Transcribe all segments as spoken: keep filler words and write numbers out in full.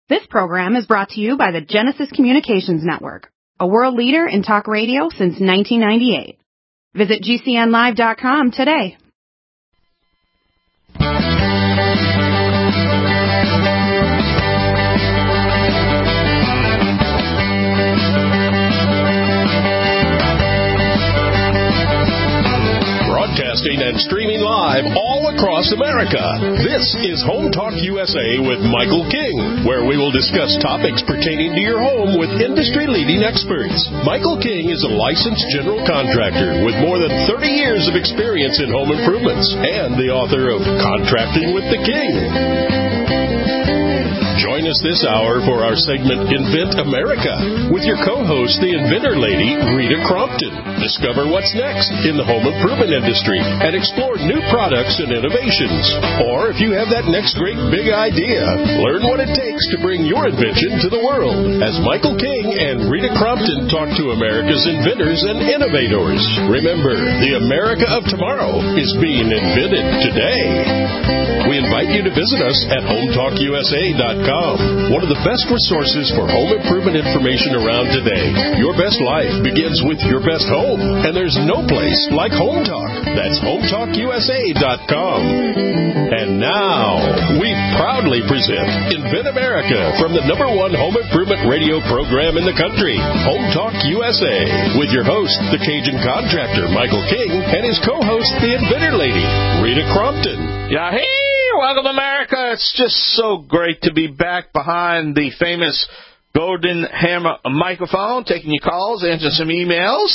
This program is brought to you by the Genesis Communications Network, a world leader in talk radio since nineteen ninety-eight. Visit G C N live dot com today. Broadcasting and streaming live all across America. This is Home Talk U S A with Michael King, where we will discuss topics pertaining to your home with industry-leading experts. Michael King is a licensed general contractor with more than thirty years of experience in home improvements and the author of Contracting with the King. Join us this hour for our segment Invent America with your co-host, the inventor lady, Rita Crompton. Discover what's next in the home improvement industry and explore new products and innovations. Or if you have that next great big idea, learn what it takes to bring your invention to the world as Michael King and Rita Crompton talk to America's inventors and innovators. Remember, the America of tomorrow is being invented today. We invite you to visit us at home talk U S A dot com, one of the best resources for home improvement information around today. Your best life begins with your best home, and there's no place like Home Talk. That's home talk U S A dot com. And now, we proudly present Invent America from the number one home improvement radio program in the country, Home Talk U S A, with your host, the Cajun contractor, Michael King, and his co-host, the inventor lady, Rita Crompton. Yeah, hey! Welcome, America. It's just so great to be back behind the famous Golden Hammer microphone, taking your calls, answering some emails,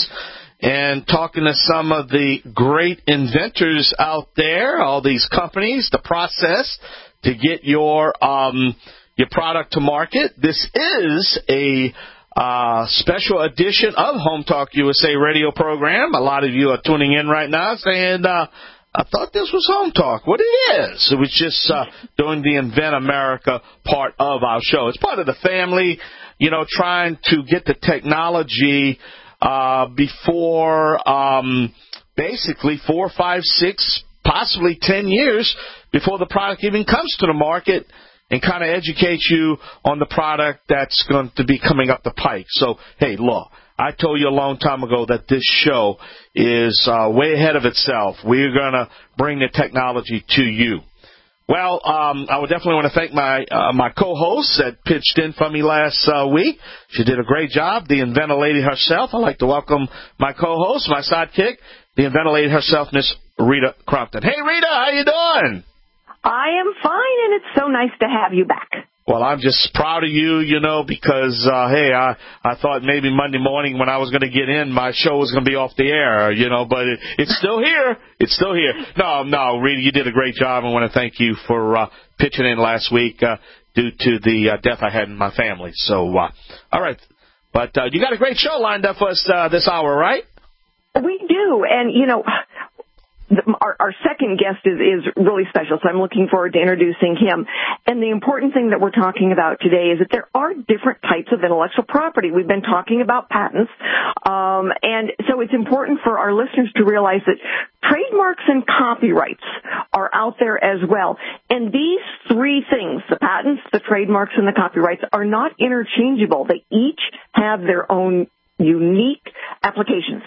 and talking to some of the great inventors out there, all these companies, the process to get your um, your product to market. This is a uh, special edition of Home Talk U S A radio program. A lot of you are tuning in right now saying, uh, I thought this was Home Talk. What it is. It was just uh, doing the Invent America part of our show. It's part of the family, you know, trying to get the technology uh, before um, basically four, five, six, possibly ten years before the product even comes to the market, and kind of educate you on the product that's going to be coming up the pike. So, hey, look. I told you a long time ago that this show is uh, way ahead of itself. We're going to bring the technology to you. Well, um, I would definitely want to thank my uh, my co-host that pitched in for me last uh, week. She did a great job, the inventor lady herself. I'd like to welcome my co-host, my sidekick, the inventor lady herself, Miss Rita Crompton. Hey, Rita, how you doing? I am fine, and it's so nice to have you back. Well, I'm just proud of you, you know, because, uh, hey, I, I thought maybe Monday morning when I was going to get in, my show was going to be off the air, you know, but it, it's still here. It's still here. No, no, Rita, you did a great job. I want to thank you for uh, pitching in last week uh, due to the uh, death I had in my family. So, uh, all right. But uh, you got a great show lined up for us uh, this hour, right? We do. And, you know, Our, our second guest is, is really special, so I'm looking forward to introducing him. And the important thing that we're talking about today is that there are different types of intellectual property. We've been talking about patents, um, and so it's important for our listeners to realize that trademarks and copyrights are out there as well. And these three things, the patents, the trademarks, and the copyrights, are not interchangeable. They each have their own unique applications.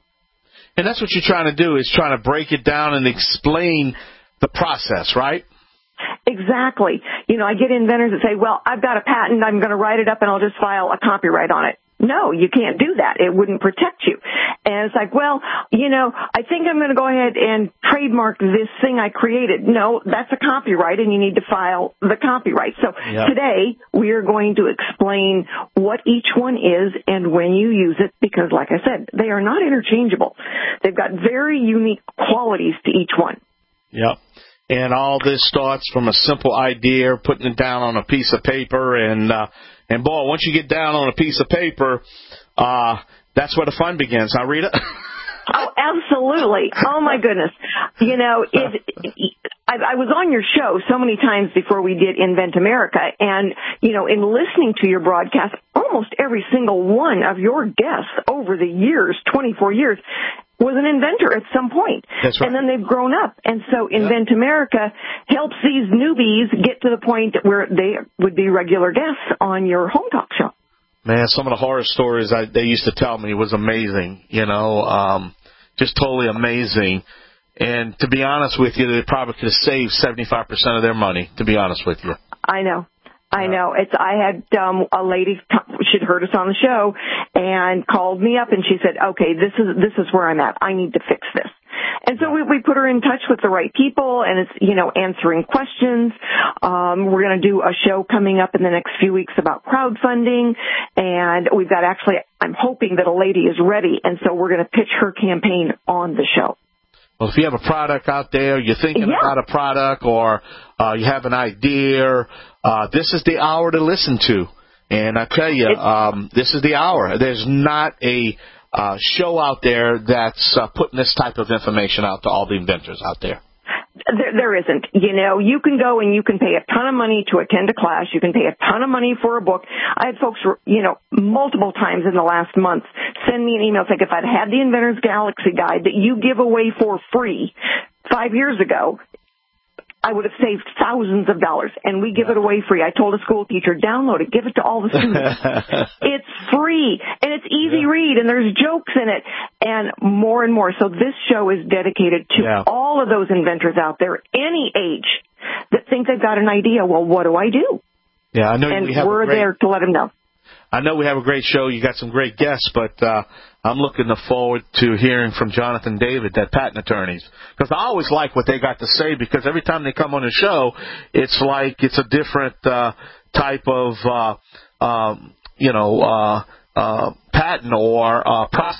And that's what you're trying to do, is trying to break it down and explain the process, right? Exactly. You know, I get inventors that say, well, I've got a patent, I'm going to write it up, and I'll just file a copyright on it. No, you can't do that. It wouldn't protect you. And it's like, well, you know, I think I'm going to go ahead and trademark this thing I created. No, that's a copyright, and you need to file the copyright. So yep. Today we are going to explain what each one is and when you use it, because, like I said, they are not interchangeable. They've got very unique qualities to each one. Yep. And all this starts from a simple idea, putting it down on a piece of paper, and uh, and boy, once you get down on a piece of paper, uh, that's where the fun begins. Huh, Rita? Oh, absolutely. Oh, my goodness. You know, it, it, I, I was on your show so many times before we did Invent America, and, you know, in listening to your broadcast, almost every single one of your guests over the years, twenty-four years, was an inventor at some point. That's right. And then they've grown up. And so Invent America helps these newbies get to the point where they would be regular guests on your Home Talk show. Man, some of the horror stories I, they used to tell me was amazing, you know, um, just totally amazing. And to be honest with you, they probably could have saved seventy-five percent of their money, to be honest with you. I know. I know. It's. I had um, a lady. She'd heard us on the show and called me up, and she said, "Okay, this is this is where I'm at. I need to fix this." And so we, we put her in touch with the right people, and it's you know answering questions. Um, we're going to do a show coming up in the next few weeks about crowdfunding, and we've got actually. I'm hoping that a lady is ready, and so we're going to pitch her campaign on the show. Well, if you have a product out there, you're thinking yeah. about a product, or uh, you have an idea, uh, this is the hour to listen to. And I tell you, um, this is the hour. There's not a uh, show out there that's uh, putting this type of information out to all the inventors out there. There, there isn't. You know, you can go and you can pay a ton of money to attend a class. You can pay a ton of money for a book. I had folks, you know, multiple times in the last month send me an email saying, if I'd had the Inventor's Galaxy Guide that you give away for free five years ago, I would have saved thousands of dollars, and we give it away free. I told a school teacher, download it, give it to all the students. It's free, and it's easy yeah. read, and there's jokes in it, and more and more. So this show is dedicated to yeah. all of those inventors out there, any age, that think they've got an idea. Well, what do I do? Yeah, I know. And we have we're a great, there to let them know. I know we have a great show. You got some great guests, but uh, I'm looking forward to hearing from Jonathan David, that patent attorneys, because I always like what they got to say, because every time they come on the show, it's like it's a different uh, type of, uh, um, you know, uh, uh, patent or uh, process.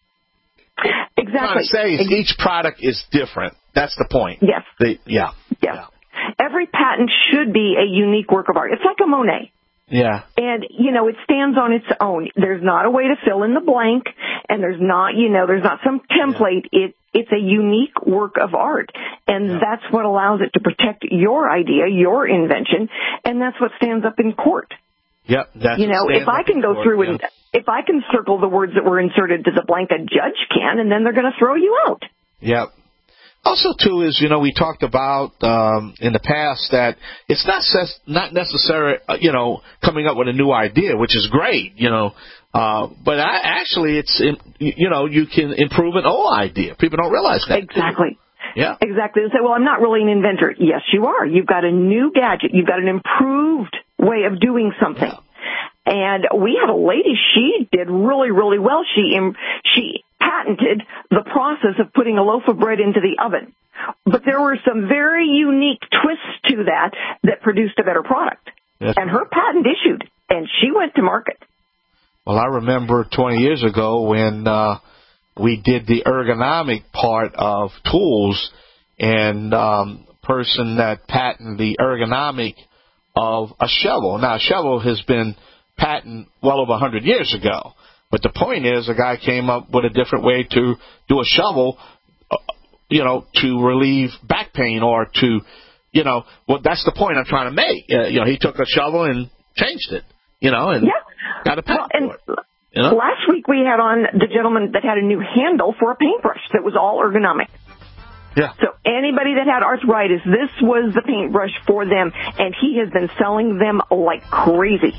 Exactly. What I'm trying to say is each product is different. That's the point. Yes. They, yeah. Yes. Yeah. Every patent should be a unique work of art. It's like a Monet. Yeah. And, you know, it stands on its own. There's not a way to fill in the blank, and there's not, you know, there's not some template. Yeah. It It's a unique work of art, and yeah. that's what allows it to protect your idea, your invention, and that's what stands up in court. Yep. That's you know, if I can go court, through yeah. and if I can circle the words that were inserted to the blank, a judge can, and then they're going to throw you out. Yep. Also, too, is, you know, we talked about um, in the past that it's not ses- not necessary, uh, you know, coming up with a new idea, which is great, you know, uh, but I, actually it's, in, you know, you can improve an old idea. People don't realize that. Exactly. Yeah. Exactly. They say, well, I'm not really an inventor. Yes, you are. You've got a new gadget. You've got an improved way of doing something. Yeah. And we had a lady, she did really, really well. She she patented the process of putting a loaf of bread into the oven. But there were some very unique twists to that that produced a better product. Yes. And her patent issued, and she went to market. Well, I remember twenty years ago when uh, we did the ergonomic part of tools, and um, person that patented the ergonomic of a shovel. Now, a shovel has been patent well over one hundred years ago. But the point is, a guy came up with a different way to do a shovel, uh, you know, to relieve back pain or to, you know, well, that's the point I'm trying to make. Uh, you know, he took a shovel and changed it, you know, and yeah. got a patent well, for it. You know? Last week we had on the gentleman that had a new handle for a paintbrush that was all ergonomic. Yeah. So anybody that had arthritis, this was the paintbrush for them, and he has been selling them like crazy.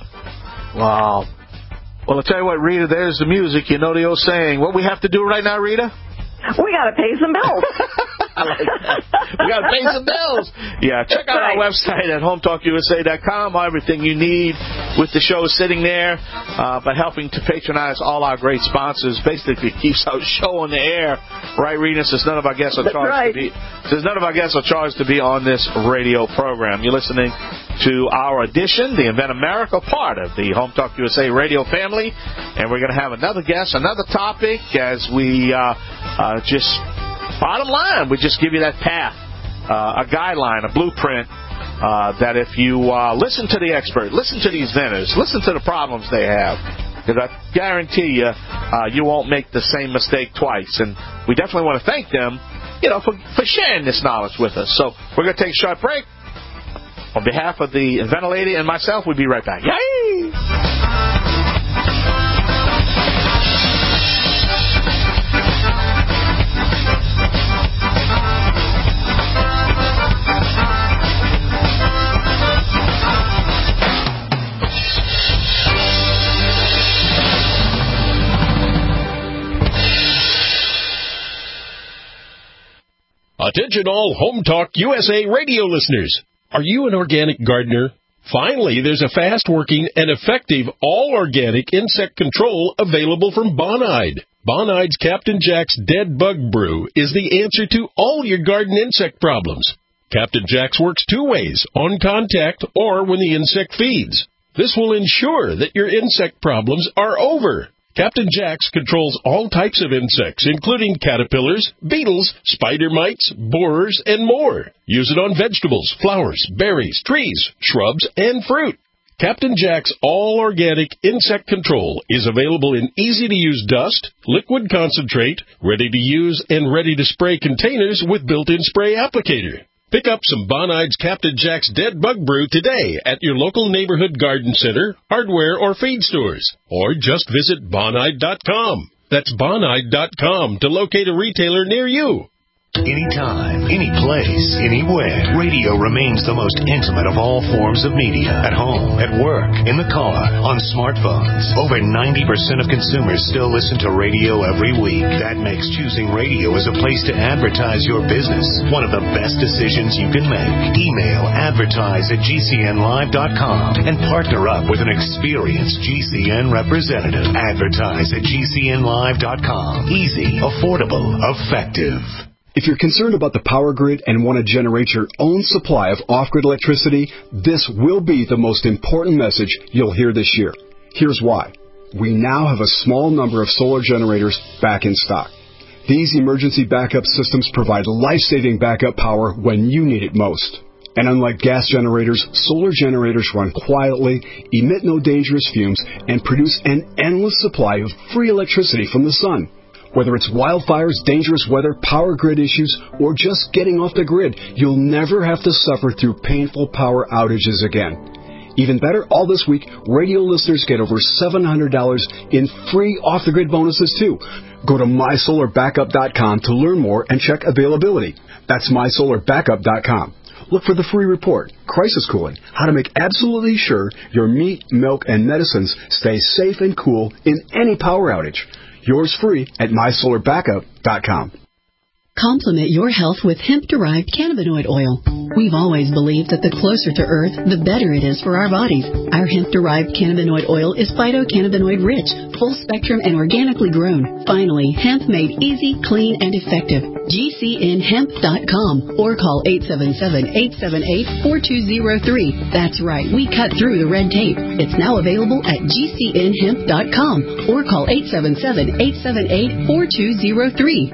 Wow. Well, I'll tell you what, Rita, there's the music. You know the old saying. What we have to do right now, Rita? We got to pay some bills. I like that. We got to pay some bills. Yeah, check out right. our website at home talk U S A dot com. Everything you need with the show sitting there. Uh, by helping to patronize all our great sponsors, basically keeps our show on the air. Right, Rita? Since none of our guests are That's charged right. to be, since none of our guests are charged to be on this radio program. You're listening to our edition, the Invent America, part of the Home Talk U S A radio family, and we're going to have another guest, another topic as we uh, uh, just. Bottom line, we just give you that path, uh, a guideline, a blueprint, uh, that if you uh, listen to the expert, listen to these vendors, listen to the problems they have, because I guarantee you, uh, you won't make the same mistake twice. And we definitely want to thank them, you know, for, for sharing this knowledge with us. So we're going to take a short break. On behalf of the Inventor Lady and myself, we'll be right back. Yay! Attention all Home Talk U S A radio listeners. Are you an organic gardener? Finally, there's a fast-working and effective all-organic insect control available from Bonide. Bonide's Captain Jack's Dead Bug Brew is the answer to all your garden insect problems. Captain Jack's works two ways, on contact or when the insect feeds. This will ensure that your insect problems are over. Captain Jack's controls all types of insects, including caterpillars, beetles, spider mites, borers, and more. Use it on vegetables, flowers, berries, trees, shrubs, and fruit. Captain Jack's all-organic insect control is available in easy-to-use dust, liquid concentrate, ready-to-use and ready-to-spray containers with built-in spray applicator. Pick up some Bonide's Captain Jack's Dead Bug Brew today at your local neighborhood garden center, hardware, or feed stores. Or just visit Bonide dot com. That's Bonide dot com to locate a retailer near you. Anytime, any place, anywhere, radio remains the most intimate of all forms of media. At home, at work, in the car, on smartphones. Over ninety percent of consumers still listen to radio every week. That makes choosing radio as a place to advertise your business one of the best decisions you can make. Email advertise at G C N live dot com and partner up with an experienced G C N representative. Advertise at G C N live dot com. Easy, affordable, effective. If you're concerned about the power grid and want to generate your own supply of off-grid electricity, this will be the most important message you'll hear this year. Here's why. We now have a small number of solar generators back in stock. These emergency backup systems provide life-saving backup power when you need it most. And unlike gas generators, solar generators run quietly, emit no dangerous fumes, and produce an endless supply of free electricity from the sun. Whether it's wildfires, dangerous weather, power grid issues, or just getting off the grid, you'll never have to suffer through painful power outages again. Even better, all this week, radio listeners get over seven hundred dollars in free off-the-grid bonuses, too. Go to my solar backup dot com to learn more and check availability. That's my solar backup dot com. Look for the free report, Crisis Cooling, how to make absolutely sure your meat, milk, and medicines stay safe and cool in any power outage. Yours free at my solar backup dot com. Complement your health with hemp-derived cannabinoid oil. We've always believed that the closer to Earth, the better it is for our bodies. Our hemp-derived cannabinoid oil is phytocannabinoid-rich, full-spectrum, and organically grown. Finally, hemp made easy, clean, and effective. G C N hemp dot com or call eight seven seven, eight seven eight, four two zero three. That's right, we cut through the red tape. It's now available at G C N hemp dot com or call eight seven seven, eight seven eight, four two zero three.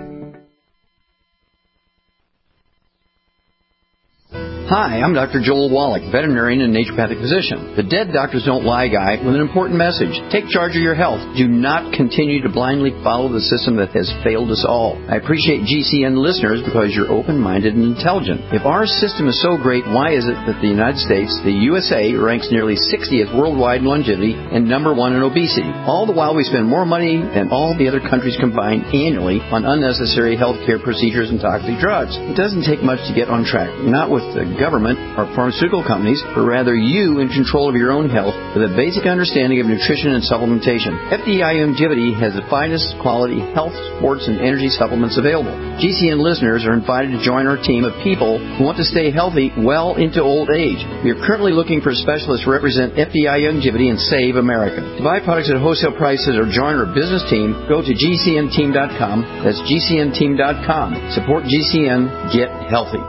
Hi, I'm Doctor Joel Wallach, veterinarian and naturopathic physician. The Dead Doctors Don't Lie guy with an important message. Take charge of your health. Do not continue to blindly follow the system that has failed us all. I appreciate G C N listeners because you're open-minded and intelligent. If our system is so great, why is it that the United States, the U S A, ranks nearly sixtieth worldwide in longevity and number one in obesity? All the while we spend more money than all the other countries combined annually on unnecessary health care procedures and toxic drugs. It doesn't take much to get on track. Not with the government or pharmaceutical companies, but rather you in control of your own health with a basic understanding of nutrition and supplementation. F D I Longevity has the finest quality health, sports, and energy supplements available. G C N listeners are invited to join our team of people who want to stay healthy well into old age. We are currently looking for specialists to represent F D I Longevity and Save America. To buy products at wholesale prices or join our business team, go to G C N team dot com. That's G C N team dot com. Support G C N. Get healthy.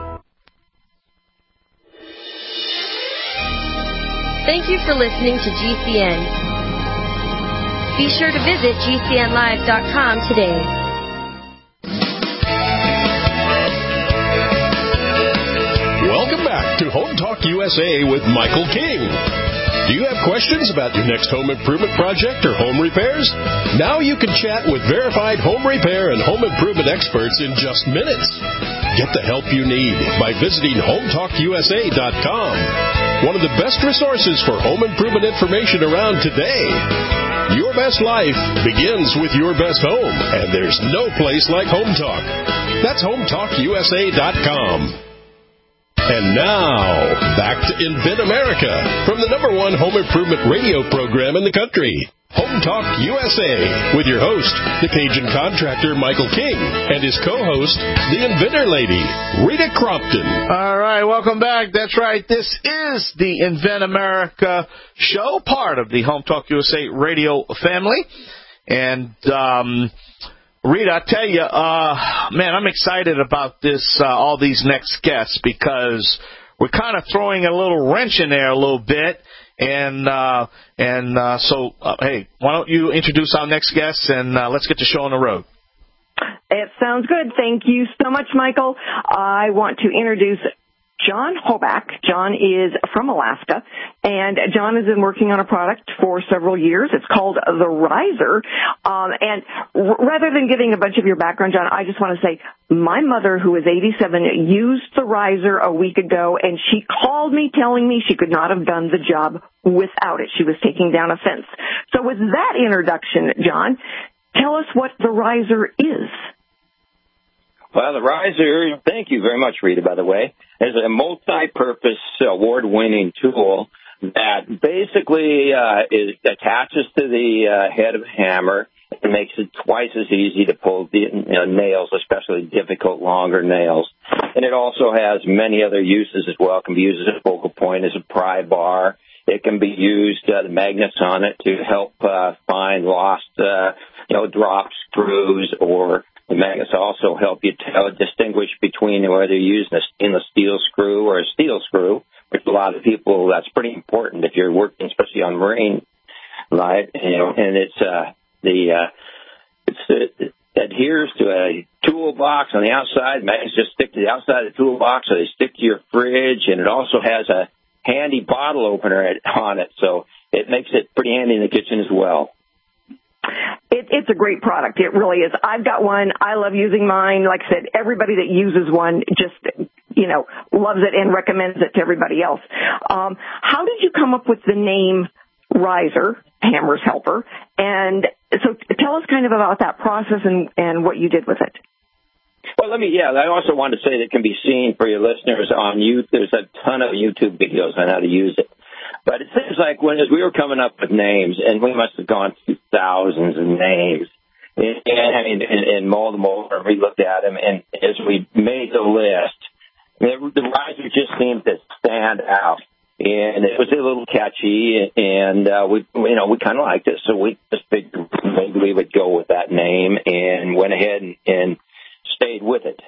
Thank you for listening to G C N. Be sure to visit G C N live dot com today. Welcome back to Home Talk U S A with Michael King. Do you have questions about your next home improvement project or home repairs? Now you can chat with verified home repair and home improvement experts in just minutes. Get the help you need by visiting home talk U S A dot com. One of the best resources for home improvement information around today. Your best life begins with your best home, and there's no place like Home Talk. That's home talk U S A dot com. And now, back to Invent America from the number one home improvement radio program in the country. Home Talk U S A with your host, the Cajun contractor Michael King, and his co-host, the Inventor Lady, Rita Crompton. All right, welcome back. That's right. This is the Invent America show, part of the Home Talk U S A radio family. And, um, Rita, I tell you, uh, man, I'm excited about this, uh, all these next guests, because we're kind of throwing a little wrench in there a little bit. And uh, and uh, so, uh, hey, why don't you introduce our next guest, and uh, let's get the show on the road. It sounds good. Thank you so much, Michael. I want to introduce John Hoback. John is from Alaska, and John has been working on a product for several years. It's called the Riser. Um, and r- rather than giving a bunch of your background, John, I just want to say my mother, who is eighty-seven, used the Riser a week ago, and she called me telling me she could not have done the job without it. She was taking down a fence. So with that introduction, John, tell us what the Riser is. Well, the Riser, thank you very much, Rita, by the way, is a multi-purpose award-winning tool that basically uh, is, attaches to the uh, head of a hammer and makes it twice as easy to pull the you know, nails, especially difficult, longer nails. And it also has many other uses as well. It can be used as a focal point, as a pry bar. It can be used, uh, the magnets on it, to help uh, find lost, uh, you know, drop screws, or the magnets also help you tell, distinguish between whether you're using a stainless steel screw or a steel screw, which a lot of people, that's pretty important if you're working, especially on marine life. You know, and it's uh, the uh, it's it adheres to a toolbox on the outside. Magnets just stick to the outside of the toolbox, so they stick to your fridge, and it also has a handy bottle opener on it, so it makes it pretty handy in the kitchen as well. It, it's a great product. It really is. I've got one. I love using mine. Like I said, everybody that uses one just, you know, loves it and recommends it to everybody else. Um, how did you come up with the name Riser, Hammer's Helper? And so tell us kind of about that process and, and what you did with it. Well, let me, yeah, I also want to say that it can be seen for your listeners on YouTube. There's a ton of YouTube videos on how to use it. But it seems like when as we were coming up with names, and we must have gone through thousands of names, and, and I mean, and, and mulled them over, and we looked at them, and as we made the list, the, the Riser just seemed to stand out, and it was a little catchy, and uh, we, you know, we kind of liked it, so we just figured maybe we would go with that name, and went ahead and, and stayed with it.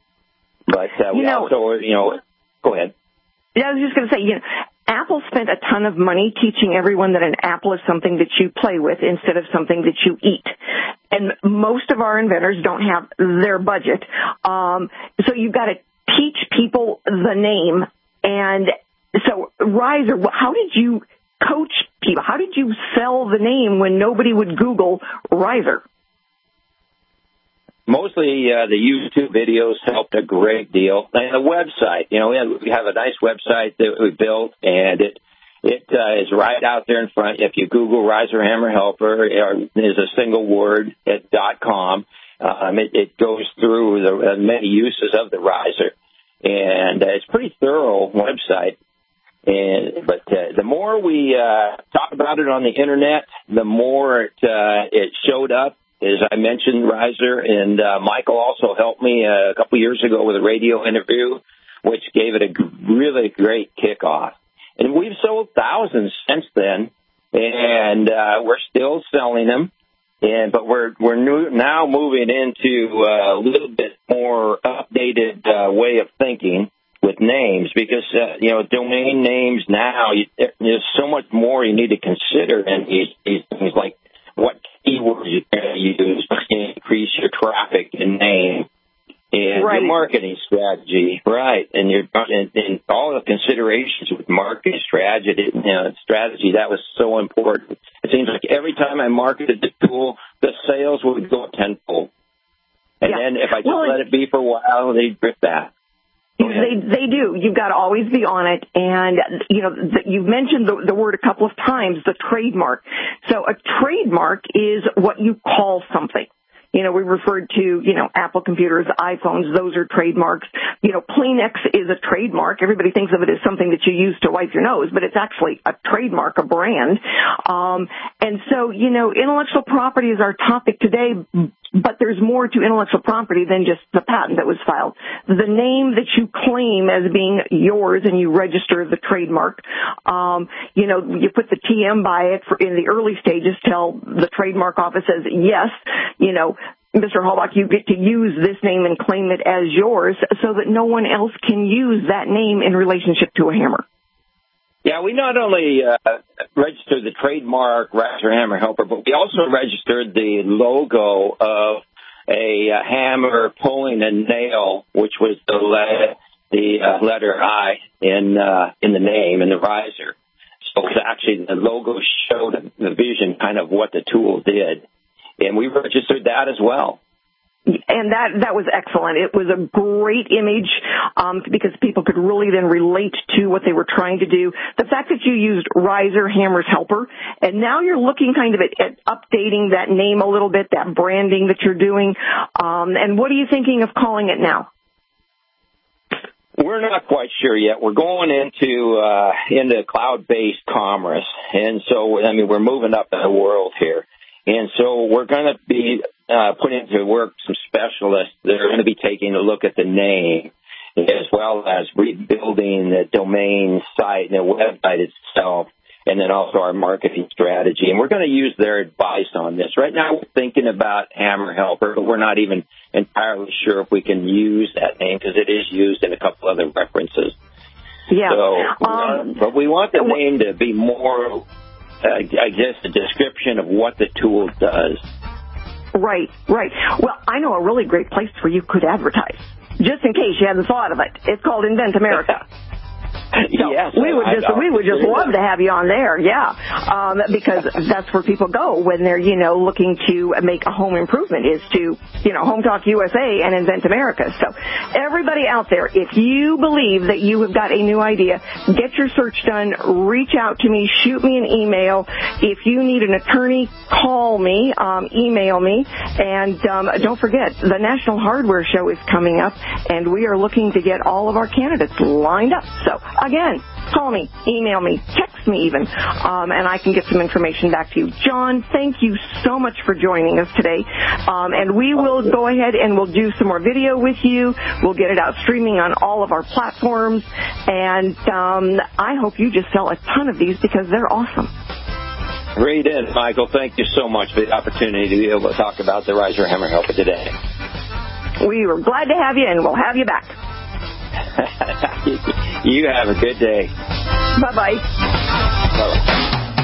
But uh, we you know, also, you know, go ahead. Yeah, I was just going to say, you know, Apple spent a ton of money teaching everyone that an apple is something that you play with instead of something that you eat. And most of our inventors don't have their budget. Um, so you've got to teach people the name. And so, Riser, how did you coach people? How did you sell the name when nobody would Google Riser? Mostly uh, the YouTube videos helped a great deal. And the website, you know, we have, we have a nice website that we built, and it it uh, is right out there in front. If you Google Riser Hammer Helper, it is a single word at .com. Um, it, it goes through the uh, many uses of the Riser, and uh, it's a pretty thorough website. And but uh, the more we uh, talk about it on the internet, the more it uh, it showed up. As I mentioned, Riser, and uh, Michael also helped me uh, a couple years ago with a radio interview, which gave it a g- really great kickoff. And we've sold thousands since then, and uh, we're still selling them. And but we're we're new, now moving into uh, a little bit more updated uh, way of thinking with names, because uh, you know domain names now, you, there's so much more you need to consider in these, these things, like what keywords you're going to use to increase your traffic and name, and right. your marketing strategy, right? And your and, and all the considerations with marketing strategy, you know, strategy that was so important. It seems like every time I marketed the tool, the sales would go tenfold, and yeah. then if I just well, let it be for a while, they'd drift back. They they do. You've got to always be on it. And, you know, the, you've mentioned the, the word a couple of times, the trademark. So a trademark is what you call something. You know, we referred to, you know, Apple computers, iPhones, those are trademarks. You know, Kleenex is a trademark. Everybody thinks of it as something that you use to wipe your nose, but it's actually a trademark, a brand. Um, and so, you know, intellectual property is our topic today, but there's more to intellectual property than just the patent that was filed. The name that you claim as being yours and you register the trademark, um, you know, you put the T M by it for in the early stages till the trademark office says, yes, you know, Mister Halbach, you get to use this name and claim it as yours so that no one else can use that name in relationship to a hammer. Yeah, we not only uh, registered the trademark Riser Hammer Helper, but we also registered the logo of a uh, hammer pulling a nail, which was the le- the uh, letter I in uh, in the name, in the riser. So it's actually the logo showed the vision kind of what the tool did. And we registered that as well. And that, that was excellent. It was a great image, um, because people could really then relate to what they were trying to do. The fact that you used Riser Hammers Helper, and now you're looking kind of at, at updating that name a little bit, that branding that you're doing. Um, and what are you thinking of calling it now? We're not quite sure yet. We're going into, uh, into cloud-based commerce. And so, I mean, we're moving up in the world here. And so we're going to be uh, putting to work some specialists that are going to be taking a look at the name as well as rebuilding the domain site and the website itself, and then also our marketing strategy. And we're going to use their advice on this. Right now we're thinking about Hammer Helper, but we're not even entirely sure if we can use that name because it is used in a couple other references. Yeah. So, um, uh, but we want the name to be more... Uh, I guess a description of what the tool does. Right, right. Well, I know a really great place where you could advertise, just in case you hadn't thought of it. It's called Invent America. So yes, we would just I, we would just love to have you on there, yeah, um, because that's where people go when they're you know looking to make a home improvement is to you know Home Talk U S A and Invent America. So everybody out there, if you believe that you have got a new idea, get your search done. Reach out to me, shoot me an email. If you need an attorney, call me, um, email me, and um, don't forget the National Hardware Show is coming up, and we are looking to get all of our candidates lined up. So. Again, call me, email me, text me even, um, and I can get some information back to you. John, thank you so much for joining us today. Um, and we will go ahead and we'll do some more video with you. We'll get it out streaming on all of our platforms. And um, I hope you just sell a ton of these because they're awesome. Great in, Michael. Thank you so much for the opportunity to be able to talk about the Riser Hammer Helper today. We were glad to have you, and we'll have you back. You have a good day. Bye-bye. Bye-bye.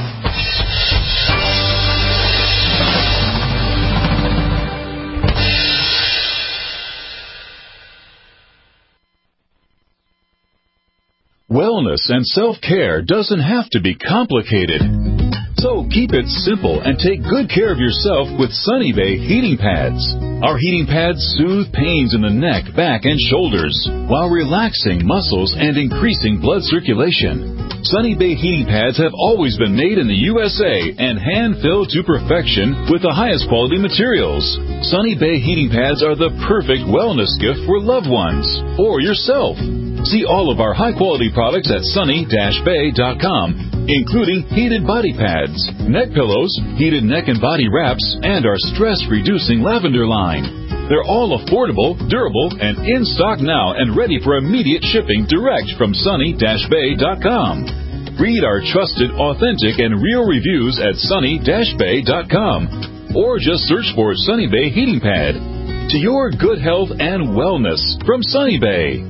Wellness and self-care doesn't have to be complicated. So keep it simple and take good care of yourself with Sunny Bay heating pads. Our heating pads soothe pains in the neck, back, and shoulders while relaxing muscles and increasing blood circulation. Sunny Bay heating pads have always been made in the U S A and hand-filled to perfection with the highest quality materials. Sunny Bay heating pads are the perfect wellness gift for loved ones or yourself. See all of our high-quality products at sunny dash bay dot com, including heated body pads, neck pillows, heated neck and body wraps, and our stress-reducing lavender line. They're all affordable, durable, and in stock now and ready for immediate shipping direct from sunny dash bay dot com. Read our trusted, authentic, and real reviews at sunny dash bay dot com or just search for Sunny Bay Heating Pad. To your good health and wellness from Sunny Bay.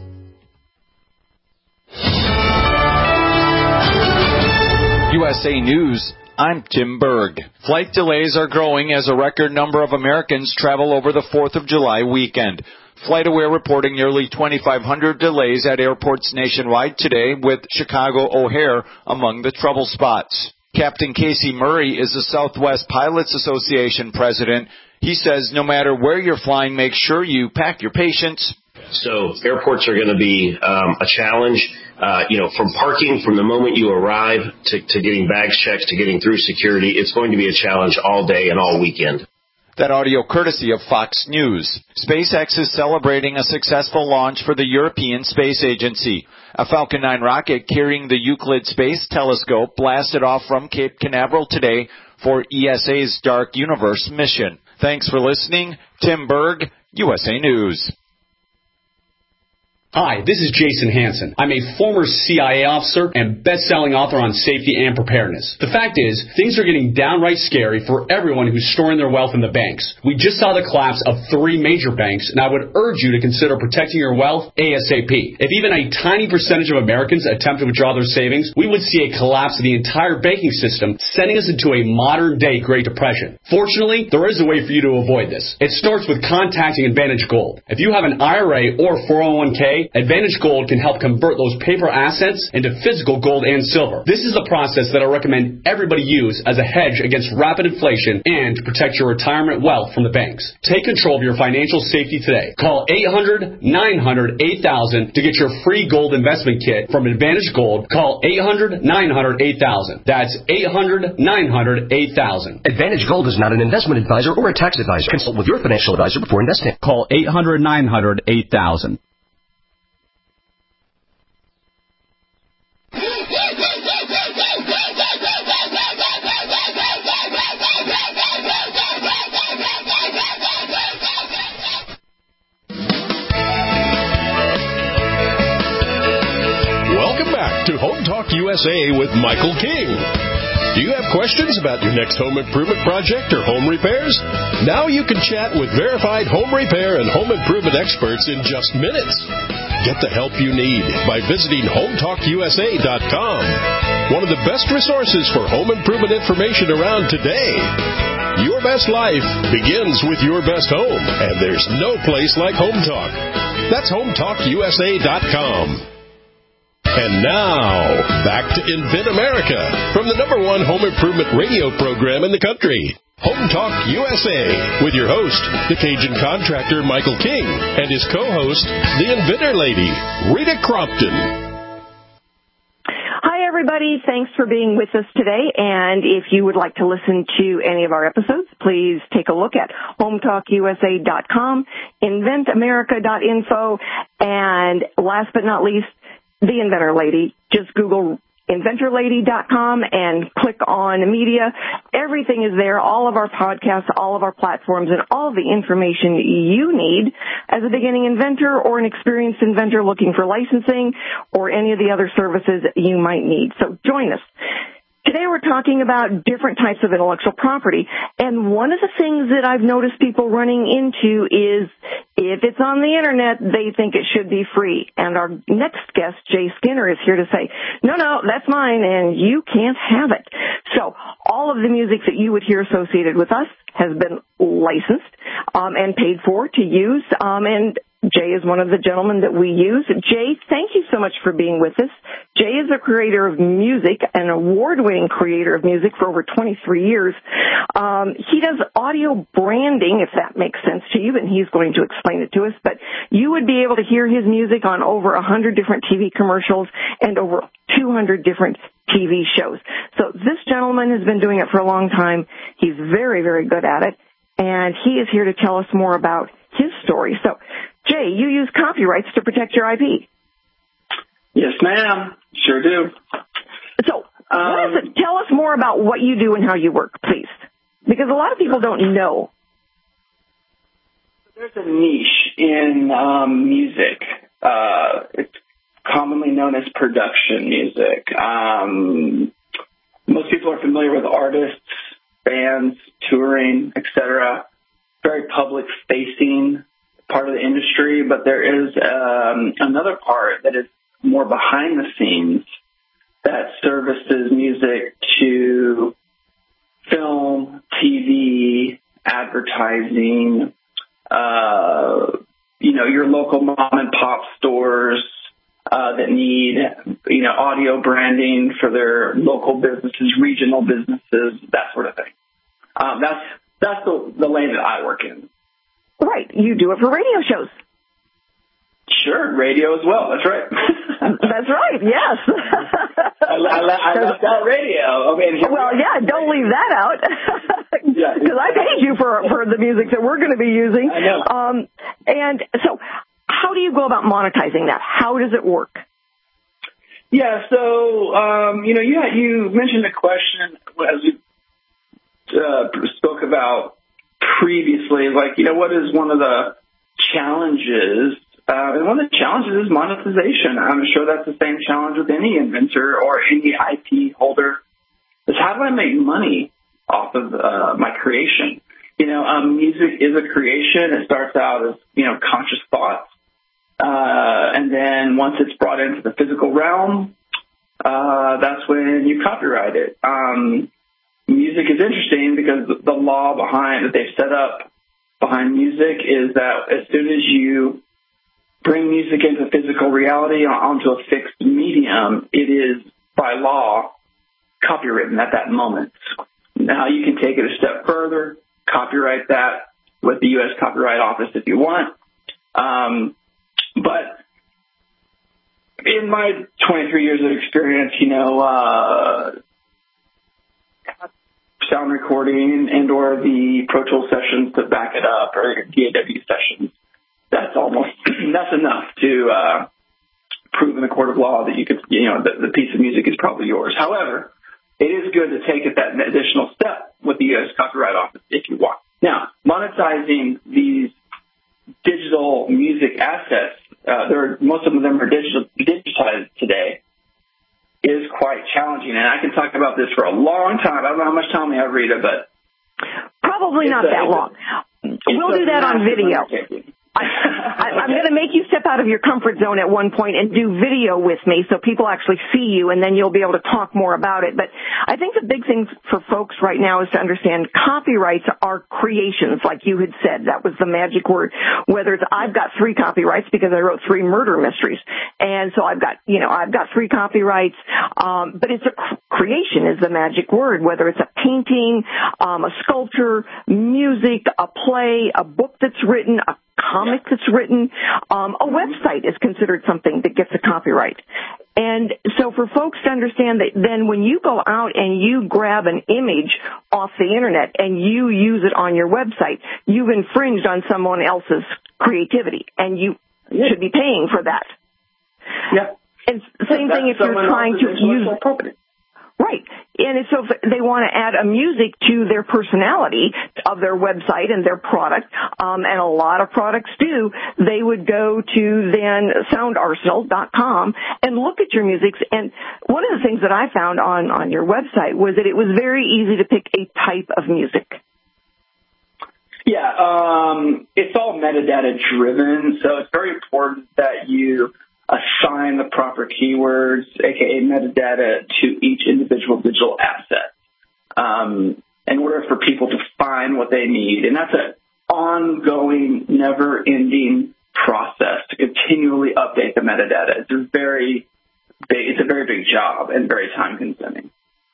U S A News, I'm Tim Berg. Flight delays are growing as a record number of Americans travel over the fourth of July weekend. FlightAware reporting nearly twenty-five hundred delays at airports nationwide today, with Chicago O'Hare among the trouble spots. Captain Casey Murray is the Southwest Pilots Association president. He says no matter where you're flying, make sure you pack your patience. So airports are going to be um, a challenge, uh, you know, from parking from the moment you arrive to, to getting bags checked to getting through security. It's going to be a challenge all day and all weekend. That audio courtesy of Fox News. SpaceX is celebrating a successful launch for the European Space Agency. A Falcon nine rocket carrying the Euclid Space Telescope blasted off from Cape Canaveral today for E S A's Dark Universe mission. Thanks for listening. Tim Berg, U S A News. Hi, this is Jason Hansen. I'm a former C I A officer and best-selling author on safety and preparedness. The fact is, things are getting downright scary for everyone who's storing their wealth in the banks. We just saw the collapse of three major banks, and I would urge you to consider protecting your wealth ASAP. If even a tiny percentage of Americans attempt to withdraw their savings, we would see a collapse of the entire banking system, sending us into a modern-day Great Depression. Fortunately, there is a way for you to avoid this. It starts with contacting Advantage Gold. If you have an I R A or four oh one k, Advantage Gold can help convert those paper assets into physical gold and silver. This is a process that I recommend everybody use as a hedge against rapid inflation and to protect your retirement wealth from the banks. Take control of your financial safety today. Call eight hundred, nine hundred, eight thousand to get your free gold investment kit from Advantage Gold. Call eight hundred, nine hundred, eight thousand. That's eight hundred, nine hundred, eight thousand. Advantage Gold is not an investment advisor or a tax advisor. Consult with your financial advisor before investing. Call eight hundred, nine hundred, eight thousand. Welcome back to Home Talk U S A with Michael King. Do you have questions about your next home improvement project or home repairs? Now you can chat with verified home repair and home improvement experts in just minutes. Get the help you need by visiting home talk U S A dot com, one of the best resources for home improvement information around today. Your best life begins with your best home, and there's no place like Home Talk. That's home talk U S A dot com. And now, back to Invent America from the number one home improvement radio program in the country, Home Talk U S A, with your host, the Cajun contractor Michael King, and his co-host, the Inventor Lady, Rita Crompton. Hi, everybody. Thanks for being with us today. And if you would like to listen to any of our episodes, please take a look at home talk U S A dot com, invent america dot info, and last but not least, The Inventor Lady. Just Google inventor lady dot com and click on media. Everything is there, all of our podcasts, all of our platforms, and all of the information you need as a beginning inventor or an experienced inventor looking for licensing or any of the other services you might need. So join us. Today we're talking about different types of intellectual property, and one of the things that I've noticed people running into is if it's on the internet, they think it should be free. And our next guest, Jay Skinner, is here to say, no, no, that's mine, and you can't have it. So all of the music that you would hear associated with us has been licensed um, and paid for to use, um, and Jay is one of the gentlemen that we use. Jay, thank you so much for being with us. Jay is a creator of music, an award-winning creator of music for over twenty-three years. Um, he does audio branding, if that makes sense to you, and he's going to explain it to us. But you would be able to hear his music on over one hundred different T V commercials and over two hundred different T V shows. So this gentleman has been doing it for a long time. He's very, very good at it, and he is here to tell us more about his story. So, Jay, you use copyrights to protect your I P. Yes, ma'am. Sure do. So, um, what is it? Tell us more about what you do and how you work, please. Because a lot of people don't know. There's a niche in um, music. Uh, it's commonly known as production music. Um, most people are familiar with artists, bands, touring, et cetera. Very public-facing part of the industry, but there is um, another part that is more behind the scenes that services music to film, T V, advertising, uh, you know, your local mom and pop stores uh, that need, you know, audio branding for their local businesses, regional businesses, that sort of thing. Um, that's that's the, the lane that I work in. Right. You do it for radio shows. Sure, radio as well. That's right. That's right, yes. I, I, I left out radio. I mean, well, yeah, don't leave that out. Because yeah, I pay charge you for for the music that we're going to be using. I know. Um, and so, how do you go about monetizing that? How does it work? Yeah, so, um, you know, you, you mentioned a question as you uh, spoke about previously, like, you know, what is one of the challenges? Uh, and one of the challenges is monetization. I'm sure that's the same challenge with any inventor or any I P holder, is how do I make money off of uh, my creation? You know, um, music is a creation. It starts out as, you know, conscious thoughts. Uh, and then once it's brought into the physical realm, uh, that's when you copyright it. Um, music is interesting because the law behind that they've set up behind music is that as soon as you bring music into physical reality onto a fixed medium, it is by law copywritten at that moment. Now you can take it a step further, copyright that with the U S Copyright Office if you want. Um, But in my twenty-three years of experience, you know, uh, sound recording and or the Pro Tools sessions to back it up, or D A W sessions, that's almost, that's enough to uh, prove in the court of law that you could, you know, the, the piece of music is probably yours. However, it is good to take it that additional step with the U S Copyright Office if you want. Now, monetizing these digital music assets, uh, there are, most of them are digital, digitized today, is quite challenging. And I can talk about this for a long time. I don't know how much time we have, Rita, but probably not a, that long. A, we'll do that on video. I, I, I'm going to make you step out of your comfort zone at one point and do video with me so people actually see you, and then you'll be able to talk more about it. But I think the big thing for folks right now is to understand copyrights are creations, like you had said. That was the magic word. Whether it's I've got three copyrights because I wrote three murder mysteries, and so I've got, you know, I've got three copyrights, um, but it's a creation is the magic word, whether it's a painting, um, a sculpture, music, a play, a book that's written, a comic that's written, um, a website is considered something that gets a copyright. And so for folks to understand that then when you go out and you grab an image off the internet and you use it on your website, you've infringed on someone else's creativity, and you should be paying for that. Yeah. And same thing if you're trying to use property. Right. And so if they want to add a music to their personality of their website and their product, um, and a lot of products do, they would go to then sound arsenal dot com and look at your musics. And one of the things that I found on, on your website was that it was very easy to pick a type of music. Yeah, um, it's all metadata driven, so it's very important that you assign the proper keywords, aka metadata, to each individual digital asset um, in order for people to find what they need. And that's an ongoing, never-ending process to continually update the metadata. It's a very big, it's a very big job and very time-consuming.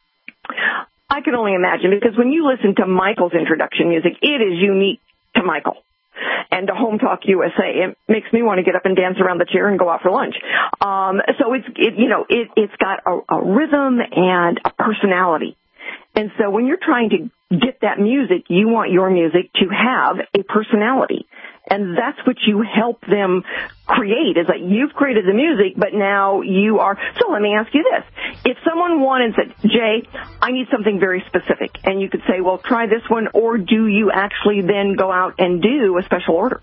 I can only imagine, because when you listen to Michael's introduction music, it is unique to Michael and to Home Talk U S A. It makes me want to get up and dance around the chair and go out for lunch. Um, so it's, it, you know, it, it's got a, a rhythm and a personality. And so when you're trying to get that music, you want your music to have a personality. And that's what you help them create, is that you've created the music, but now you are. So let me ask you this. If someone wanted and said, Jay, I need something very specific, and you could say, well, try this one, or do you actually then go out and do a special order?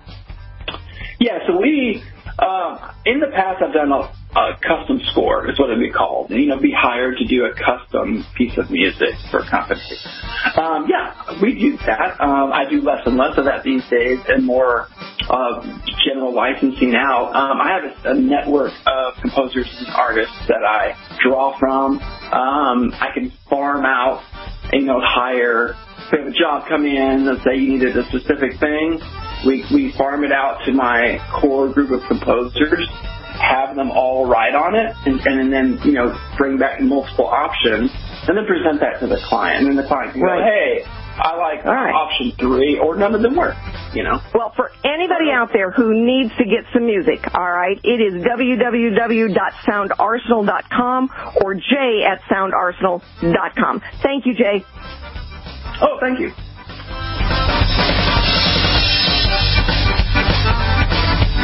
Yeah, so we, uh, in the past, I've done a, a custom score, is what it'd be called. You know, be hired to do a custom piece of music for a company. Um, yeah, we do that. Um, I do less and less of that these days, and more uh, general licensing out. Um, I have a, a network of composers and artists that I draw from. Um, I can farm out, you know, hire. If we have a job come in, let's say you needed a specific thing, we, we farm it out to my core group of composers, have them all write on it, and, and then, you know, bring back multiple options, and then present that to the client. And then the client can right. go, hey, I like right. option three, or none of them work, you know. Well, for anybody out there who needs to get some music, all right, it is w w w dot sound arsenal dot com or jay at sound arsenal dot com. Thank you, Jay. Oh, thank you.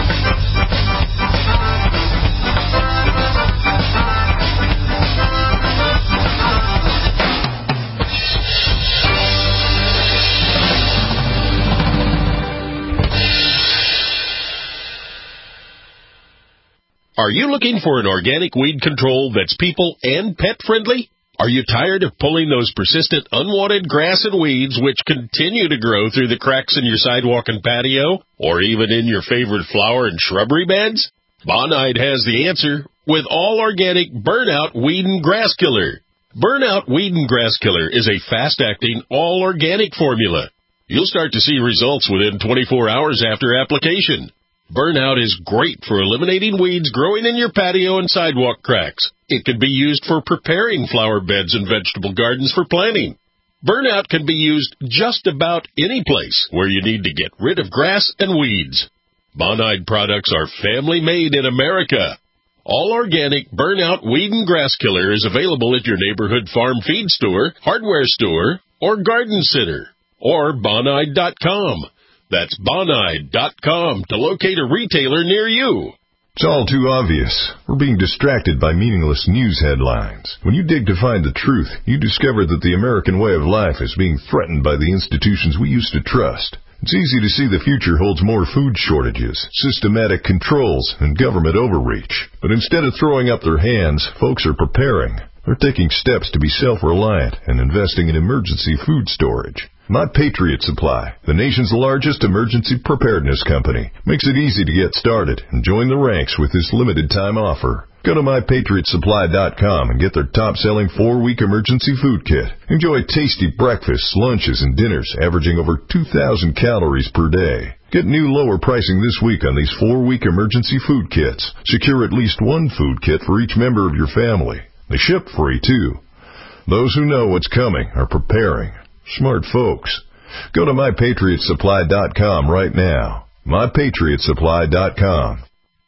Are you looking for an organic weed control that's people and pet friendly? Are you tired of pulling those persistent unwanted grass and weeds which continue to grow through the cracks in your sidewalk and patio, or even in your favorite flower and shrubbery beds? Bonide has the answer with All Organic Burnout Weed and Grass Killer. Burnout Weed and Grass Killer is a fast-acting, all-organic formula. You'll start to see results within twenty-four hours after application. Burnout is great for eliminating weeds growing in your patio and sidewalk cracks. It can be used for preparing flower beds and vegetable gardens for planting. Burnout can be used just about any place where you need to get rid of grass and weeds. Bonide products are family-made in America. All Organic Burnout Weed and Grass Killer is available at your neighborhood farm feed store, hardware store, or garden center, or bonide dot com. That's bonide dot com to locate a retailer near you. It's all too obvious. We're being distracted by meaningless news headlines. When you dig to find the truth, you discover that the American way of life is being threatened by the institutions we used to trust. It's easy to see the future holds more food shortages, systematic controls, and government overreach. But instead of throwing up their hands, folks are preparing. They're taking steps to be self-reliant and investing in emergency food storage. My Patriot Supply, the nation's largest emergency preparedness company, makes it easy to get started and join the ranks with this limited-time offer. Go to my patriot supply dot com and get their top-selling four-week emergency food kit. Enjoy tasty breakfasts, lunches, and dinners averaging over two thousand calories per day. Get new lower pricing this week on these four-week emergency food kits. Secure at least one food kit for each member of your family. They ship free, too. Those who know what's coming are preparing. Smart folks. Go to my patriot supply dot com right now. my patriot supply dot com.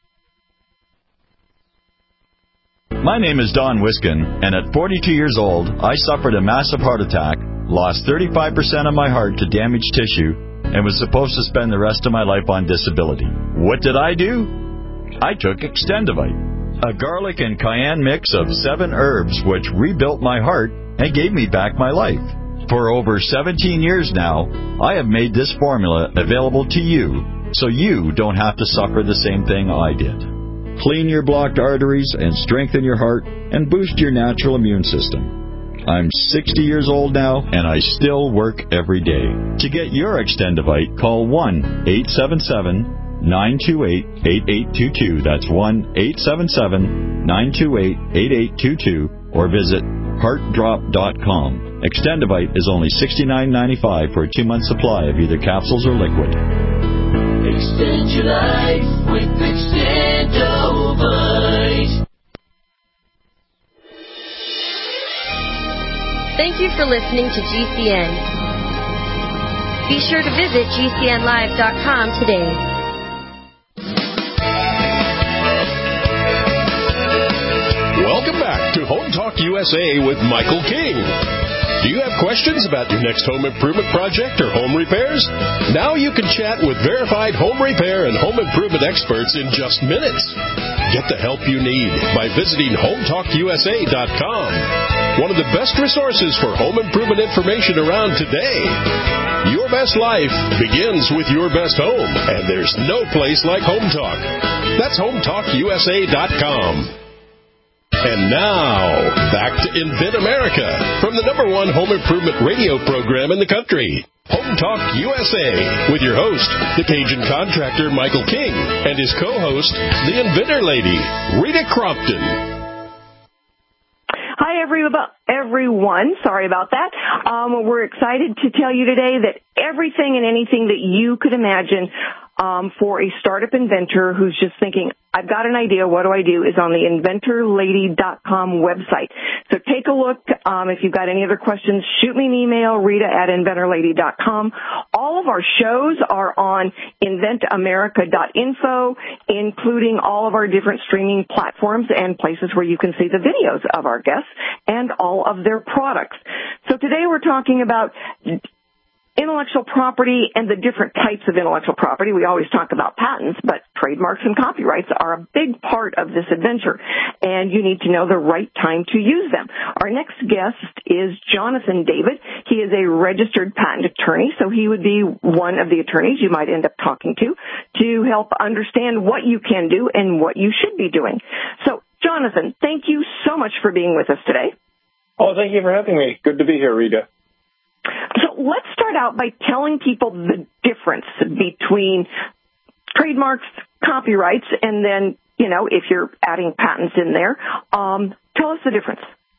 My name is Don Wiskin, and at forty-two years old, I suffered a massive heart attack, lost thirty-five percent of my heart to damaged tissue, and was supposed to spend the rest of my life on disability. What did I do? I took Extendivite, a garlic and cayenne mix of seven herbs which rebuilt my heart and gave me back my life. For over seventeen years now, I have made this formula available to you, so you don't have to suffer the same thing I did. Clean your blocked arteries and strengthen your heart and boost your natural immune system. I'm sixty years old now, and I still work every day. To get your Extendivite, call one eight seven seven, nine two eight, eight eight two two. That's one eight seven seven, nine two eight, eight eight two two, or visit heart drop dot com. Extendivite is only sixty-nine ninety-five for a two-month supply of either capsules or liquid. Extend your life with Extendivite. Thank you for listening to G C N. Be sure to visit G C N live dot com today. Welcome back to Home Talk U S A with Michael King. Do you have questions about your next home improvement project or home repairs? Now you can chat with verified home repair and home improvement experts in just minutes. Get the help you need by visiting home talk U S A dot com. One of the best resources for home improvement information around today. Your best life begins with your best home, and there's no place like Home Talk. That's home talk U S A dot com. And now, back to Invent America from the number one home improvement radio program in the country, Home Talk U S A, with your host, the Cajun contractor Michael King, and his co-host, the Inventor Lady, Rita Crompton. Hi, everyone. Sorry about that. Um, we're excited to tell you today that everything and anything that you could imagine um, for a startup inventor who's just thinking, I've got an idea, what do I do, is on the inventor lady dot com website. So take a look. Um, if you've got any other questions, shoot me an email, Rita at inventor lady dot com. All of our shows are on invent america dot info, including all of our different streaming platforms and places where you can see the videos of our guests and all of their products. So today we're talking about intellectual property and the different types of intellectual property. We always talk about patents, but trademarks and copyrights are a big part of this adventure, and you need to know the right time to use them. Our next guest is Jonathan David. He is a registered patent attorney, so he would be one of the attorneys you might end up talking to to help understand what you can do and what you should be doing. So, Jonathan, thank you so much for being with us today. Oh, thank you for having me. Good to be here, Rita. So let's start out by telling people the difference between trademarks, copyrights, and then, you know, if you're adding patents in there, um, tell us the difference.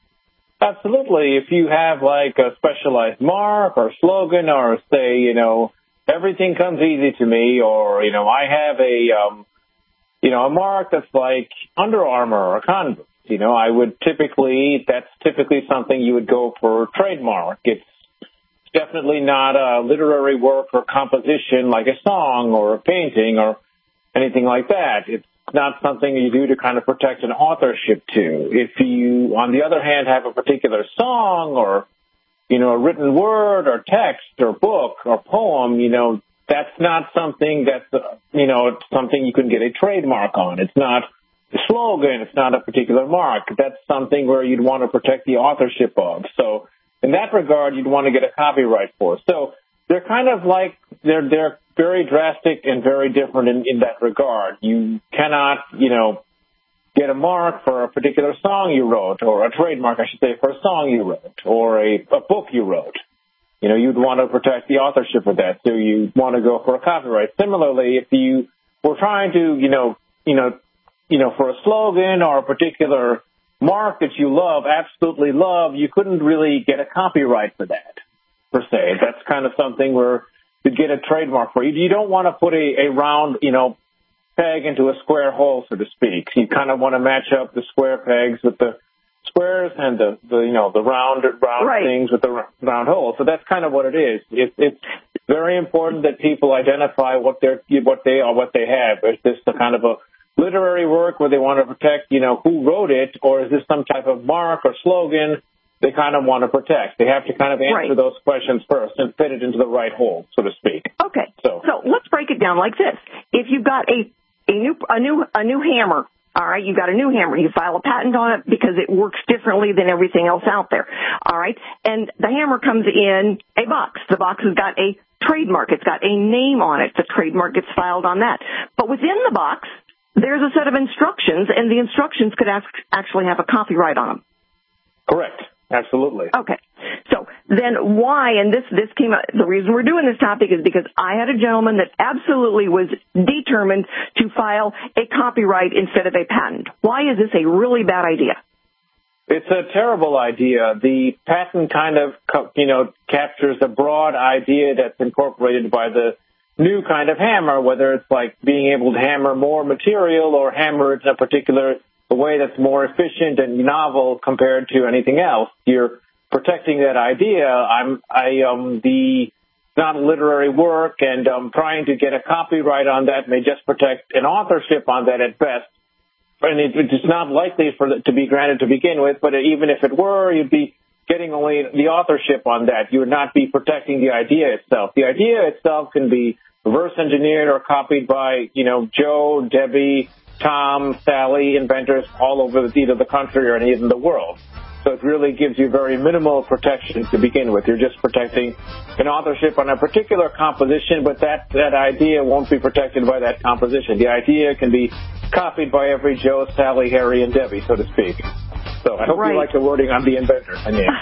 Absolutely. If you have like a specialized mark or slogan or say, you know, everything comes easy to me, or, you know, I have a, um, you know, a mark that's like Under Armour or Converse, you know, I would typically, that's typically something you would go for trademark. It's definitely not a literary work or composition like a song or a painting or anything like that. It's not something you do to kind of protect an authorship to. If you, on the other hand, have a particular song or, you know, a written word or text or book or poem, you know, that's not something that's, uh, you know, something you can get a trademark on. It's not a slogan. It's not a particular mark. That's something where you'd want to protect the authorship of. So in that regard, you'd want to get a copyright for. So they're kind of like, they're, they're very drastic and very different in, in that regard. You cannot, you know, get a mark for a particular song you wrote, or a trademark, I should say, for a song you wrote, or a, a book you wrote. You know, you'd want to protect the authorship of that, so you want to go for a copyright. Similarly, if you were trying to, you know, you know, you know, for a slogan or a particular mark that you love, absolutely love, you couldn't really get a copyright for that, per se. That's kind of something where you get a trademark for. You, you don't want to put a, a round, you know, peg into a square hole, so to speak. You kind of want to match up the square pegs with the squares and the, the you know, the round round right. things with the round holes. So that's kind of what it is. It, it's very important that people identify what they're what they are, what they have. Is this the kind of a literary work where they want to protect, you know, who wrote it, or is this some type of mark or slogan they kind of want to protect? They have to kind of answer right. those questions first and fit it into the right hole, so to speak. Okay. So, so let's break it down like this. If you've got a a new a new a new hammer. All right, you've got a new hammer. You file a patent on it because it works differently than everything else out there. All right, and the hammer comes in a box. The box has got a trademark. It's got a name on it. The trademark gets filed on that. But within the box, there's a set of instructions, and the instructions could ask, actually have a copyright on them. Correct. Absolutely. Okay. So then why, and this, this came out, the reason we're doing this topic is because I had a gentleman that absolutely was determined to file a copyright instead of a patent. Why is this a really bad idea? It's a terrible idea. The patent kind of, you know, captures a broad idea that's incorporated by the new kind of hammer, whether it's like being able to hammer more material or hammer it in a particular a way that's more efficient and novel compared to anything else. You're protecting that idea. I'm, I, um, the not a literary work, and um, trying to get a copyright on that may just protect an authorship on that at best. And it, it's not likely for it to be granted to begin with, but even if it were, you'd be getting only the authorship on that. You would not be protecting the idea itself. The idea itself can be reverse engineered or copied by, you know, Joe, Debbie, Tom, Sally, inventors all over the, either the country or even the world. So it really gives you very minimal protection to begin with. You're just protecting an authorship on a particular composition, but that, that idea won't be protected by that composition. The idea can be copied by every Joe, Sally, Harry, and Debbie, so to speak. So I hope right. you like the wording on the inventor. I mean.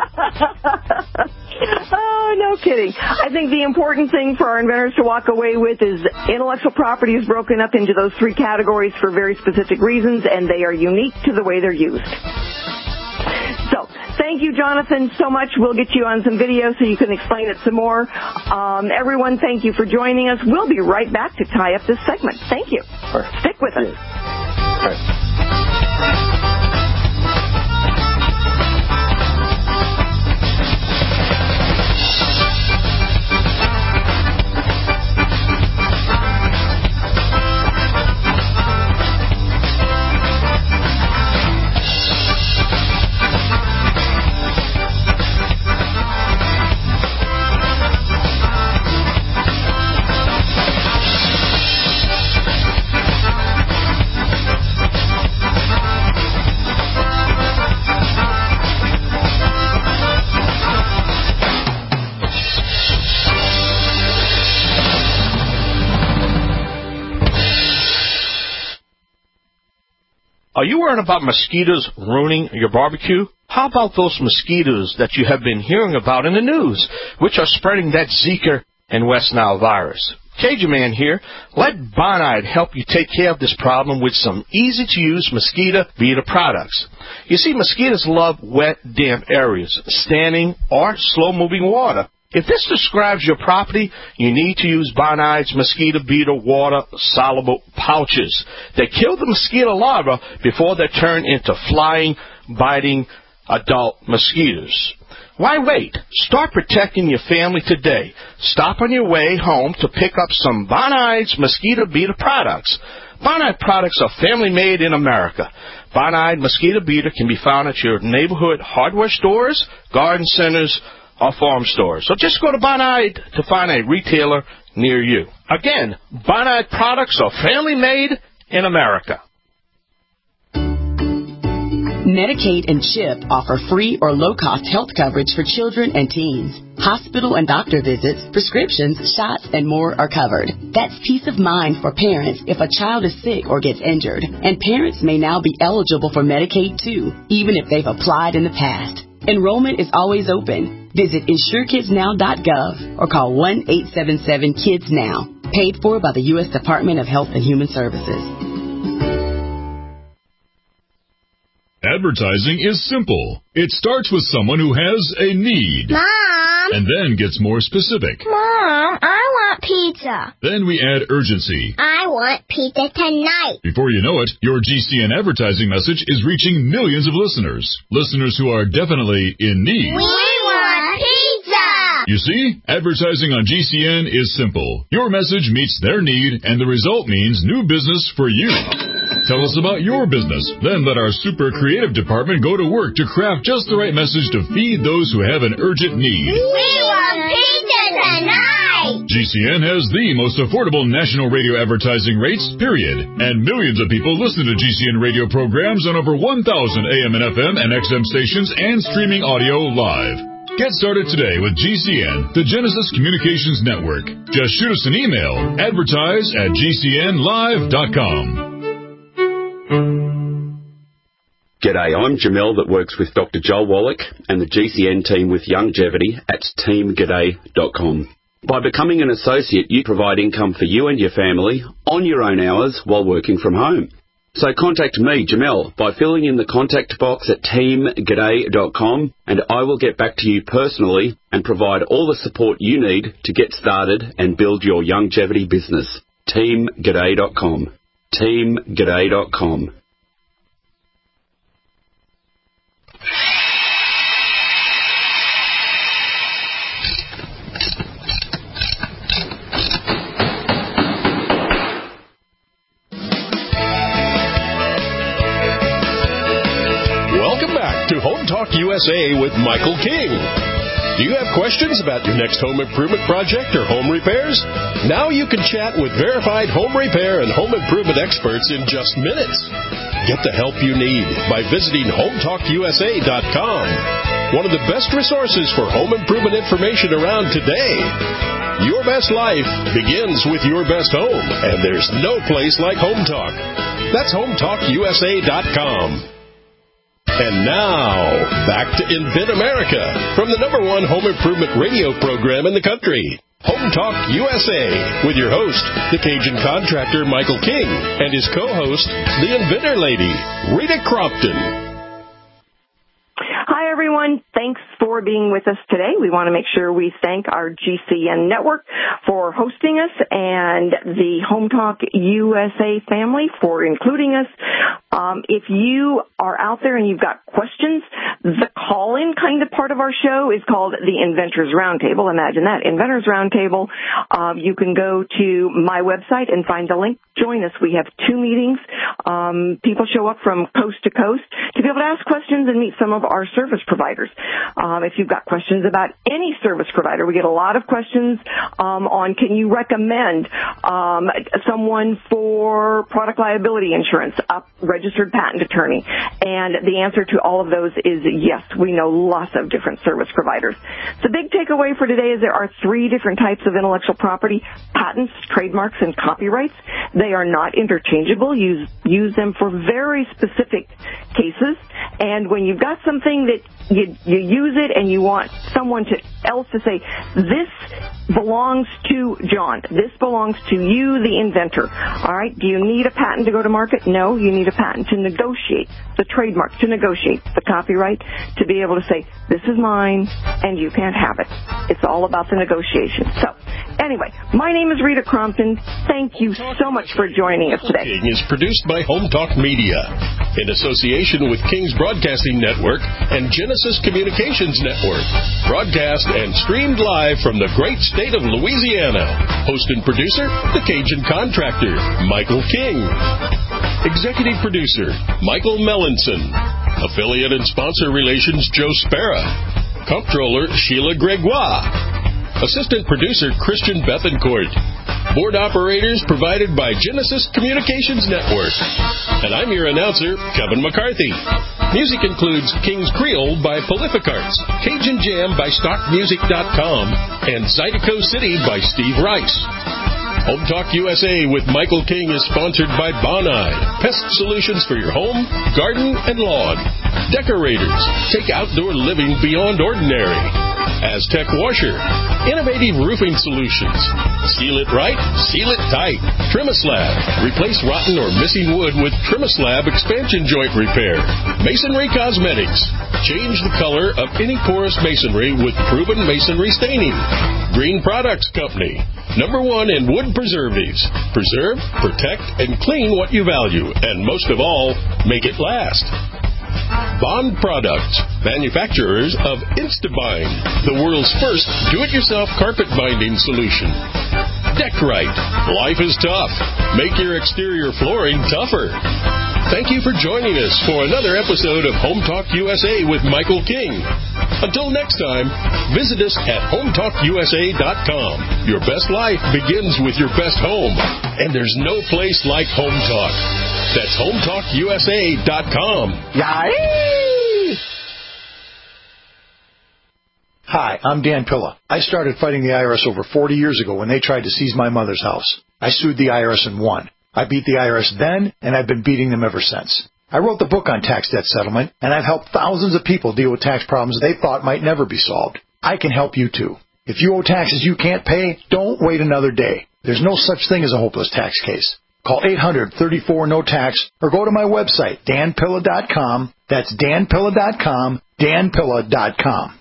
Oh, no kidding. I think the important thing for our inventors to walk away with is intellectual property is broken up into those three categories for very specific reasons, and they are unique to the way they're used. So, thank you, Jonathan, so much. We'll get you on some video so you can explain it some more. Um, everyone, thank you for joining us. We'll be right back to tie up this segment. Thank you. Right. Stick with us. Right. Are you worried about mosquitoes ruining your barbecue? How about those mosquitoes that you have been hearing about in the news, which are spreading that Zika and West Nile virus? Cajun Man here. Let Bonide help you take care of this problem with some easy-to-use mosquito beater products. You see, mosquitoes love wet, damp areas, standing or slow-moving water. If this describes your property, you need to use Bonide's mosquito beater water soluble pouches. They kill the mosquito larvae before they turn into flying, biting adult mosquitoes. Why wait? Start protecting your family today. Stop on your way home to pick up some Bonide's mosquito beater products. Bonide products are family-made in America. Bonide mosquito beater can be found at your neighborhood hardware stores, garden centers, or farm stores. So just go to Bonide to find a retailer near you. Again, Bonide products are family-made in America. Medicaid and CHIP offer free or low-cost health coverage for children and teens. Hospital and doctor visits, prescriptions, shots, and more are covered. That's peace of mind for parents if a child is sick or gets injured. And parents may now be eligible for Medicaid, too, even if they've applied in the past. Enrollment is always open. Visit insure kids now dot gov or call one eight seven seven kids now. Paid for by the U S Department of Health and Human Services. Advertising is simple. It starts with someone who has a need. Mom! And then gets more specific. Mom, I want pizza. Then we add urgency. I want pizza tonight. Before you know it, your G C N advertising message is reaching millions of listeners. Listeners who are definitely in need. We want pizza! You see, advertising on G C N is simple. Your message meets their need, and the result means new business for you. Tell us about your business. Then let our super creative department go to work to craft just the right message to feed those who have an urgent need. We want pizza tonight! G C N has the most affordable national radio advertising rates, period. And millions of people listen to G C N radio programs on over one thousand A M and F M and X M stations and streaming audio live. Get started today with G C N, the Genesis Communications Network. Just shoot us an email, advertise at G C N live dot com. G'day, I'm Jamel that works with Doctor Joel Wallach and the G C N team with Longevity at team g'day dot com. By becoming an associate, you provide income for you and your family on your own hours while working from home. So contact me, Jamel, by filling in the contact box at team g'day dot com, and I will get back to you personally and provide all the support you need to get started and build your longevity business. team g'day dot com. team g'day dot com. Welcome back to Home Talk U S A with Michael King. Do you have questions about your next home improvement project or home repairs? Now you can chat with verified home repair and home improvement experts in just minutes. Get the help you need by visiting home talk U S A dot com. One of the best resources for home improvement information around today. Your best life begins with your best home, and there's no place like Home Talk. That's home talk U S A dot com. And now, back to Invent America from the number one home improvement radio program in the country, Home Talk U S A, with your host, the Cajun contractor Michael King, and his co-host, the Inventor Lady, Rita Crompton. Hi, everyone. Thanks for being with us today. We want to make sure we thank our G C N network for hosting us and the Home Talk U S A family for including us. Um, if you are out there and you've got questions, the call-in kind of part of our show is called the Inventors Roundtable. Imagine that, Inventors Roundtable. Um, you can go to my website and find the link. Join us. We have two meetings. Um, people show up from coast to coast to be able to ask questions and meet some of our service providers. Um, if you've got questions about any service provider, we get a lot of questions um, on can you recommend um, someone for product liability insurance, a registered patent attorney? And the answer to all of those is yes. We know lots of different service providers. The big takeaway for today is there are three different types of intellectual property: patents, trademarks, and copyrights. They are not interchangeable. You, use them for very specific cases. And when you've got something that you you use it and you want someone to else to say, this belongs to John, this belongs to you, the inventor. All right, do you need a patent to go to market? No, you need a patent to negotiate the trademark, to negotiate the copyright, to be able to say, this is mine and you can't have it. It's all about the negotiation. So, anyway, my name is Rita Crompton. Thank you so much for joining us today. King is produced by Home Talk Media in association with King's Broadcasting Network and Genesis Communications Network. Broadcast and streamed live from the great state of Louisiana. Host and producer, the Cajun Contractor, Michael King. Executive producer, Michael Mellinson. Affiliate and sponsor relations, Joe Spera. Comptroller, Sheila Gregoire. Assistant producer, Christian Bethencourt. Board operators provided by Genesis Communications Network. And I'm your announcer, Kevin McCarthy. Music includes King's Creole by Prolific Arts, Cajun Jam by stock music dot com, and Zydeco City by Steve Rice. Home Talk U S A with Michael King is sponsored by Bonai, pest solutions for your home, garden, and lawn. Decorators, take outdoor living beyond ordinary. Aztec Washer, innovative roofing solutions. Seal it right, seal it tight. Trimislab, replace rotten or missing wood with Trimislab expansion joint repair. Masonry Cosmetics, change the color of any porous masonry with proven masonry staining. Green Products Company, number one in wood preservatives. Preserve, protect, and clean what you value, and most of all, make it last. Bond Products, manufacturers of Instabind, the world's first do-it-yourself carpet binding solution. Deckrite, life is tough. Make your exterior flooring tougher. Thank you for joining us for another episode of Home Talk U S A with Michael King. Until next time, visit us at home talk U S A dot com. Your best life begins with your best home, and there's no place like Home Talk. That's home talk U S A dot com. Yay! Hi, I'm Dan Pilla. I started fighting the I R S over forty years ago when they tried to seize my mother's house. I sued the I R S and won. I beat the I R S then, and I've been beating them ever since. I wrote the book on tax debt settlement, and I've helped thousands of people deal with tax problems they thought might never be solved. I can help you too. If you owe taxes you can't pay, don't wait another day. There's no such thing as a hopeless tax case. Call eight hundred, thirty-four, no tax or go to my website, dan pilla dot com. That's dan pilla dot com, dan pilla dot com.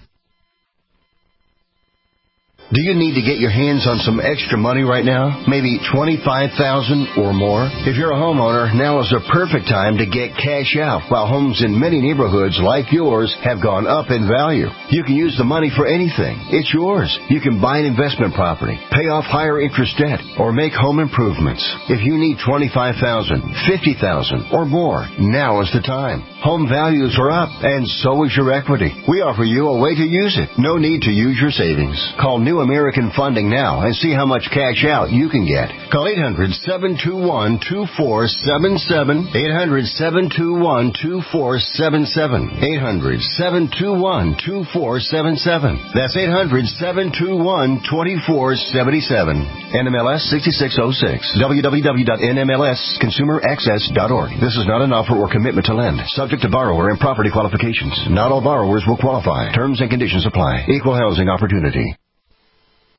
Do you need to get your hands on some extra money right now? Maybe twenty-five thousand dollars or more? If you're a homeowner, now is the perfect time to get cash out while homes in many neighborhoods like yours have gone up in value. You can use the money for anything. It's yours. You can buy an investment property, pay off higher interest debt, or make home improvements. If you need twenty-five thousand dollars, fifty thousand dollars, or more, now is the time. Home values are up, and so is your equity. We offer you a way to use it. No need to use your savings. Call New American Funding now and see how much cash out you can get. Call eight hundred, seven two one, two four seven seven, eight hundred, seven two one, two four seven seven, eight hundred, seven two one, two four seven seven. That's eight hundred, seven two one, two four seven seven. N M L S sixty-six oh six. w w w dot n m l s consumer access dot org. This is not an offer or commitment to lend. Subject to borrower and property qualifications. Not all borrowers will qualify. Terms and conditions apply. Equal housing opportunity.